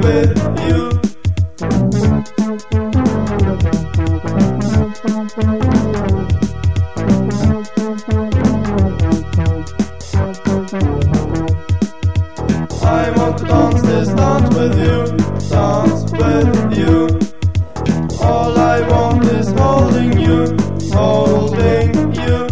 with you. I want to dance this dance with you, dance with you. All I want is holding you, holding you.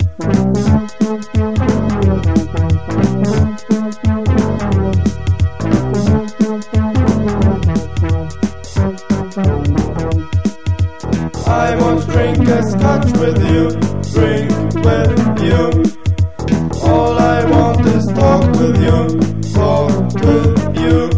I want to drink a scotch with you, drink with you. All I want is talk with you, talk with you.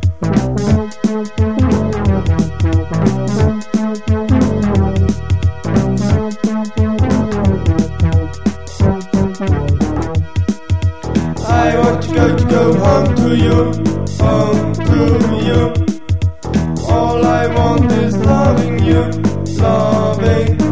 I want to go home to you, home to you. All I want is loving you, loving